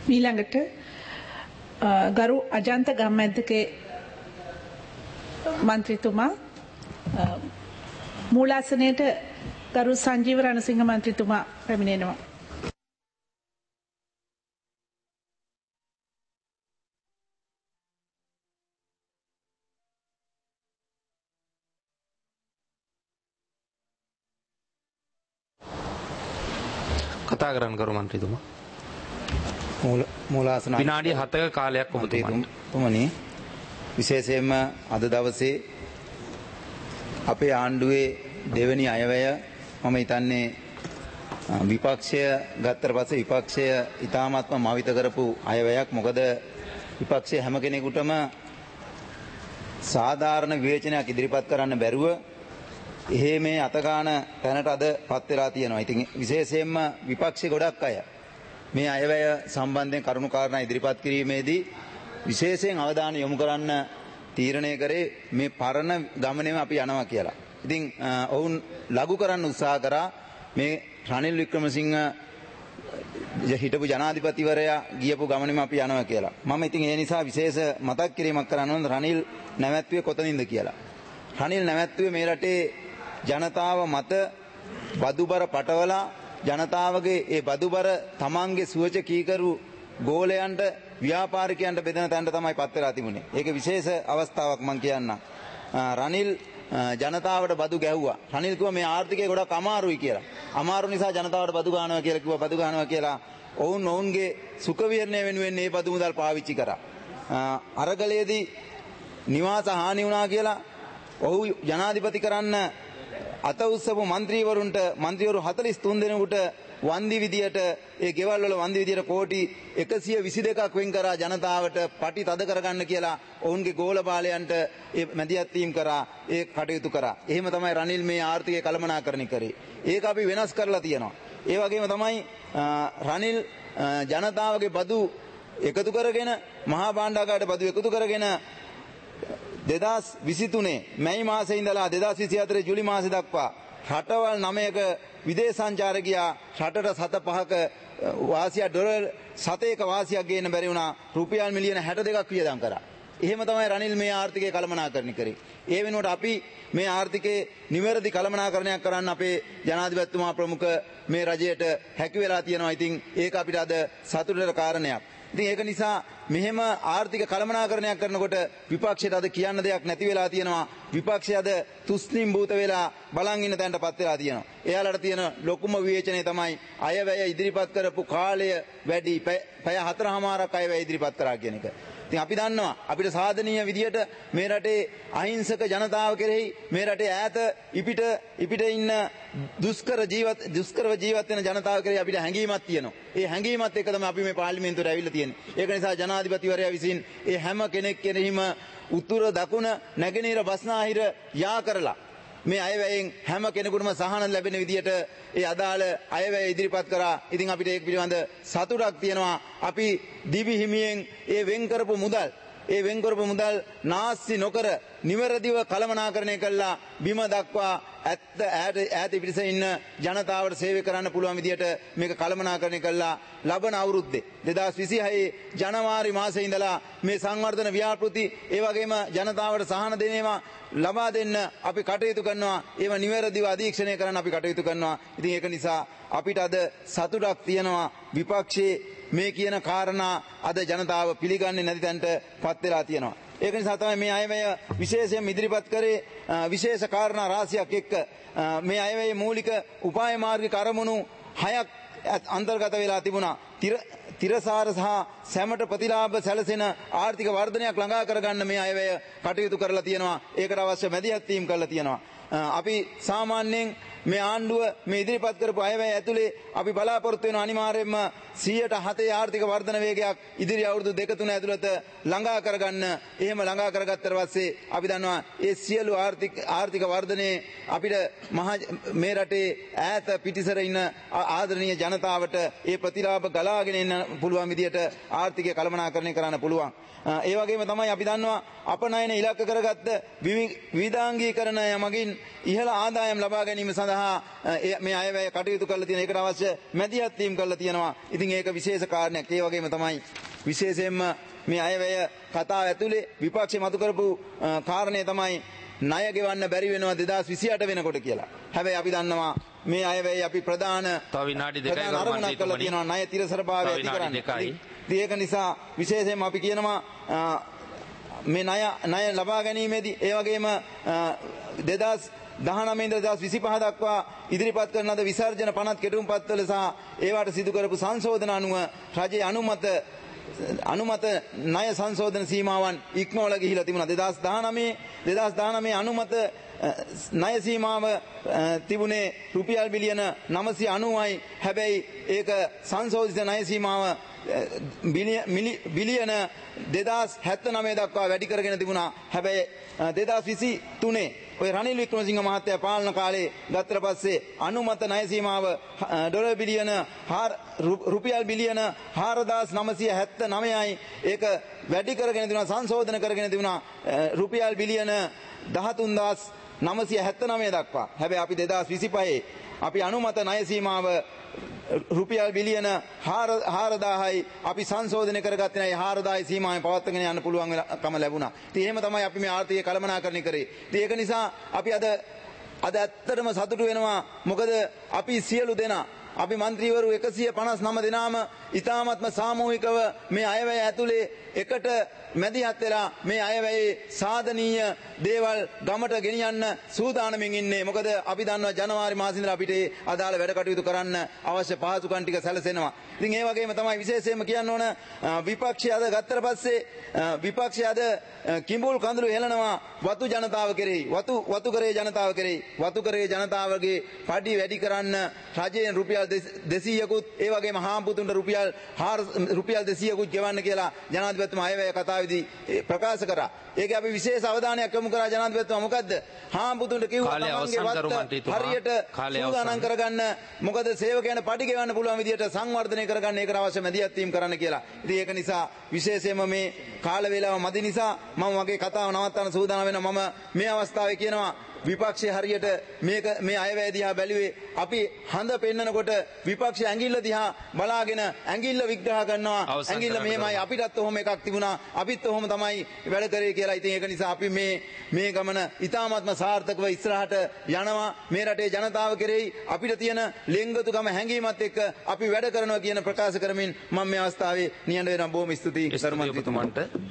ඊළඟට ගරු අජන්ත ගම්මැද්දගේ මන්ත්‍රීතුමා මූලාසනයට ගරු සංජීව රණසිංහ මන්ත්‍රීතුමා පැමිණෙනවා. කතා කරන්න කරු මන්ත්‍රීතුමා. මූලාසන විනාඩි 7ක කාලයක් ඔබතුමනි විශේෂයෙන්ම අද දවසේ අපේ ආණ්ඩුවේ දෙවැනි අයවැය මම හිතන්නේ විපක්ෂය ගත්තට පස්සේ විපක්ෂය ඉතාමත්ම මවිත කරපු අයවැයක්. මොකද විපක්ෂයේ හැම කෙනෙකුටම සාධාරණ විවේචනයක් ඉදිරිපත් කරන්න බැරුව එහෙ මේ අතගාන තැනට අද පත් වෙලා තියෙනවා. ඉතින් විශේෂයෙන්ම විපක්ෂේ ගොඩක් අය මේ අයවැය සම්බන්ධයෙන් කරුණු කාරණා ඉදිරිපත් කිරීමේදී විශේෂයෙන් අවධානය යොමු කරන්න තීරණය කරේ මේ පරණ ගමනේම අපි යනවා කියලා. ඉතින් ඔවුන් ලඝු කරන්න උත්සාහ කරා මේ රනිල් වික්‍රමසිංහ හිටපු ජනාධිපතිවරයා ගියපු ගමනේම අපි යනවා කියලා. මම ඉතින් ඒ නිසා විශේෂ මතක් කිරීමක් කරන්න ඕන රනිල් නැවැත්තුවේ කොතනින්ද කියලා. රනිල් නැවැත්තුවේ මේ රටේ ජනතාව මත බදුබර පටවලා ජනතාවගේ ඒ බදුබර තමන්ගේ සුවච කීකරු ගෝලයන්ට ව්‍යාපාරිකයන්ට බෙදෙන තැනට තමයි පත් වෙලා තිබුණේ. ඒක විශේෂ අවස්ථාවක් මම කියන්නම්. රනිල් ජනතාවට බදු ගැහුවා. රනිල් කිව්වා මේ ආර්ථිකය ගොඩක් අමාරුයි කියලා. අමාරු නිසා ජනතාවට බදු ගන්නවා කියලා කිව්වා. බදු ගන්නවා කියලා ඔවුන්ගේ සුඛ විහරණය වෙනුවෙන් මේ බදු මුදල් පාවිච්චි කරා. අරගලයේදී නිවාස හානි වුණා කියලා ඔහු ජනාධිපති කරන්න අත උස්සපු මන්ත්‍රීවරු 43 දෙනෙකුට වන්දි විදියට ඒ ගෙවල් වල වන්දි විදියට කෝටි 122ක් වෙන් කරා ජනතාවට පටි තද කරගන්න කියලා ඔවුන්ගේ ගෝලපාලයන්ට ඒ මැදිහත් වීම කරා ඒ කටයුතු කරා. එහෙම තමයි රනිල් මේ ආර්ථිකය කළමනාකරණය කරේ. ඒක අපි වෙනස් කරලා තියෙනවා. ඒ වගේම තමයි රනිල් ජනතාවගේ බදු එකතු කරගෙන මහා භාණ්ඩාගාරයට බදු එකතු කරගෙන 2023 මැයි මාසයේ ඉඳලා 2024 ජූලි මාසෙ දක්වා රටවල් 9ක විදේශ සංචාරකයා රටට 7.5ක වාසිය ඩොලර් 7ක වාසියක් ගේන්න බැරි වුණා. රුපියල් මිලියන 62ක් වියදම් කරා. එහෙම තමයි රනිල් මේ ආර්ථිකය කළමනාකරණය කරේ. ඒ වෙනුවට අපි මේ ආර්ථිකයේ නිවැරදි කළමනාකරණයක් කරන්න අපේ ජනාධිපතිතුමා ප්‍රමුඛ මේ රජයට හැකි වෙලා තියෙනවා. ඉතින් ඒක අපිට අද සතුටට කාරණයක්. ඉතින් ඒක නිසා මෙහෙම ආර්ථික කළමනාකරණයක් කරනකොට විපක්ෂයට අද කියන්න දෙයක් නැති වෙලා තියෙනවා. විපක්ෂය අද තුස්නිම් භූත වෙලා බලන් ඉන්න තැනටපත් වෙලා තියෙනවා. එයාලට තියෙන ලොකුම විවේචනය තමයි අයවැය ඉදිරිපත් කරපු කාලය වැඩි පැය 4:00මාරක් අයවැය ඉදිරිපත් කරා කියන එක. ඉතින් අපි දන්නවා අපිට සාධනීය විදියට මේ රටේ අහිංසක ජනතාව කෙරෙහි මේ රටේ ඈත ඉපිට ඉන්න දුෂ්කරව ජීවත් වෙන ජනතාව කෙරෙහි අපිට හැඟීමක් තියෙනවා. ඒ හැඟීමත් එක්ක තමයි අපි මේ පාර්ලිමේන්තුවට ඇවිල්ලා තියෙන්නේ. ඒක නිසා ජනාධිපතිවරයා විසින් ඒ හැම කෙනෙක් කෙරෙහිම උතුර දකුණ නැගෙනහිර බස්නාහිර යා කරලා මේ අයවැයෙන් හැම කෙනෙකුටම සහන ලැබෙන විදියට ඒ අදාළ අයවැය ඉදිරිපත් කරා. ඉතින් අපිට ඒක පිළිබඳ සතුටක් තියෙනවා. අපි දිවි හිමියෙන් ඒ වෙන් කරපු මුදල් නාස්ති නොකර නිවැරදිව කළමනාකරණය කළා බිම දක්වා ඈත පිරිස ඉන්න ජනතාවට සේවය කරන්න පුළුවන් විදියට මේක කළමනාකරණය කළා. ලබන අවුරුද්දේ 2026 ජනවාරි මාසයේ ඉඳලා මේ සංවර්ධන ව්‍යාපෘති ඒ වගේම ජනතාවට සහන දෙනේවා ලබා දෙන්න අපි කටයුතු කරනවා. ඒව නිවැරදිව අධීක්ෂණය කරන්න අපි කටයුතු කරනවා. ඉතින් ඒක නිසා අපිට අද සතුටක් තියෙනවා. විපක්ෂයේ මේ කියන කාරණා අද ජනතාව පිළිගන්නේ නැති තැනට පත් වෙලා තියෙනවා. ඒක නිසා තමයි මේ අයවැය විශේෂයෙන් ඉදිරිපත් කරේ විශේෂ කාරණා රාශියක් එක්ක මේ අයවැයේ මූලික උපාය මාර්ගික අරමුණු 6ක් අන්තර්ගත වෙලා තිබුණා. තිරසාර සහ සැමට ප්‍රතිලාභ සැලසෙන ආර්ථික වර්ධනයක් ළඟා කරගන්න මේ අයවැය කටයුතු කරලා තියෙනවා. ඒකට අවශ්‍ය මැදිහත් වීම කරලා තියෙනවා. අපි සාමාන්‍යයෙන් මේ ආණ්ඩුව මේ ඉදිරිපත් කරපු අයවැය ඇතුලේ අපි බලාපොරොත්තු වෙන අනිවාර්යයෙන්ම 107 ආර්ථික වර්ධන වේගයක් ඉදිරි අවුරුදු 2-3 ඇතුළත ළඟා කරගන්න. එහෙම ළඟා කරගත්තට පස්සේ අපි දන්නවා ඒ සියලු ආර්ථික වර්ධනයේ අපිට මේ රටේ ඈත පිටිසර ඉන්න ආදරණීය ජනතාවට ඒ ප්‍රතිලාභ ගලාගෙන එන්න පුළුවන් විදියට ආර්ථිකය කළමනාකරණය කරන්න පුළුවන්. ඒ වගේම තමයි අපි දන්නවා අපනයන ඉලක්ක කරගත්ත විවිධාංගීකරණය මගින් ඉහළ ආදායම් ලබා ගැනීම සඳහා සඳහා මේ අයවැය කටයුතු කරලා තියෙන ඒකට අවශ්‍ය මැදිහත් වීම කරලා තියෙනවා. ඉතින් ඒක විශේෂ කාරණයක්. ඒ වගේම තමයි විශේෂයෙන්ම මේ අයවැය කතාව ඇතුලේ විපක්ෂය මතු කරපු කාරණේ තමයි ණය ගෙවන්න බැරි වෙනවා 2028 වෙනකොට කියලා. හැබැයි අපි දන්නවා මේ අයවැය අපි ප්‍රධාන තව විනාඩි 2යි ගරු මන්ත්‍රීතුමනි. තියෙනවා ණය තිරසරභාවය ඇති කරන්න. ඒක නිසා විශේෂයෙන්ම අපි කියනවා මේ ණය ලබා ගැනීමේදී ඒ වගේම 2019 ඉඳලා 2025 දක්වා ඉදිරිපත් කරන ලද විසර්ජන පනත් කෙටුම්පත්වල සහ ඒවට සිදු කරපු සංශෝධන අනුව රජයේ අනුමත ණය සංශෝධන සීමාවන් ඉක්මවලා ගිහිලා තිබුණා. 2019 අනුමත ණය සීමාව තිබුණේ රුපියල් බිලියන 990යි. හැබැයි ඒක සංශෝධිත ණය සීමාව බිලියන 2079 දක්වා වැඩි කරගෙන තිබුණා. හැබැයි 2023 ඔය රනිල් වික්‍රමසිංහ මහත්තයා පාලන කාලේ ගත්තට පස්සේ අනුමත ණය සීමාව රුපියල් බිලියන 4979යි. ඒක වැඩි කරගෙන තිබුණා, සංශෝධන කරගෙන තිබුණා රුපියල් බිලියන 13979 දක්වා. හැබැයි අපි 2025 අපි අනුමත ණය සීමාව රුපියල් බිලියන 4000යි අපි සංශෝධනය කරගත්තේ නැහැ. 4000යි සීමාවෙන් පවත්වාගෙන යන්න පුළුවන් කම ලැබුණා. ඉතින් එහෙම තමයි අපි මේ ආර්ථිකය කළමනාකරණය කරේ. ඉතින් ඒක නිසා අපි අද ඇත්තටම සතුටු වෙනවා. මොකද අපි සියලු දෙනා අපි മന്ത്രിවරු 159 දෙනාම ඉතාමත්ම සාමූහිකව මේ අයවැය ඇතුලේ එකට මැදිහත් වෙලා මේ අයවැයේ සාධනීය දේවල් ගමට ගෙනියන්න සූදානමින් ඉන්නේ. මොකද අපි දන්නවා ජනවාරි මාසෙ ඉඳලා අපිට අදාළ වැඩ කටයුතු කරන්න අවශ්‍ය පහසුකම් ටික සැලසෙනවා. ඉතින් ඒ වගේම තමයි විශේෂයෙන්ම කියන්න ඕන විපක්ෂය අද ගත්තට පස්සේ විපක්ෂය අද කිඹුල් කඳුළු හෙලනවා වතු ජනතාව කෙරෙහි, වතු කරේ ජනතාව කෙරෙහි. වතු කරේ ජනතාවගේ පඩි වැඩි කරන්න රජයෙන් රුපියල් 200කුත් ඒ වගේම හාම්පුතුන්ට රුපියල් 200කුත් ගෙවන්න කියලා ජනාධිපතිතුමා අයවැය කතාවේදී ප්‍රකාශ කරා. ඒක අපි විශේෂ අවධානයක් යොමු කරා ජනාධිපතිතුමා. මොකද්ද? හාම්පුතුන්ට කිව්වා තමන්ගේ වත්ත හරියට සූදානම් කරගන්න. මොකද සේවකයන්ට පඩි ගෙවන්න පුළුවන් විදියට සංවර්ධනය කරගන්න ඒකට අවශ්‍ය මැදිහත් වීම කරන්න කියලා. ඉතින් ඒක නිසා විශේෂයෙන්ම මේ කාල වේලාව මදි නිසා මම මගේ කතාව නවත්තන්න සූදානම් වෙනවා. මම මේ අවස්ථාවේ කියනවා විපක්ෂය හරියට මේ අයවැය දිහා බැලුවේ අපි හඳ පෙන්නනකොට විපක්ෂය ඇඟිල්ල දිහා බලාගෙන ඇඟිල්ල විග්‍රහ කරනවා. ඇඟිල්ල මෙහෙමයි, අපිටත් ඔහොම එකක් තිබුණා, අපිත් ඔහොම තමයි වැඩ කරේ කියලා. ඉතින් ඒක නිසා අපි මේ ගමන ඉතාමත්ම සාර්ථකව ඉස්සරහට යනවා. මේ රටේ ජනතාව කෙරෙහි අපිට තියෙන ලෙන්ගතුකම හැඟීමත් එක්ක අපි වැඩ කරනවා කියන ප්‍රකාශ කරමින් මම මේ අවස්ථාවේ නියඬ වෙනවා. බොහොම ස්තුතියි කරුමන්ත්‍රීතුමන්ට.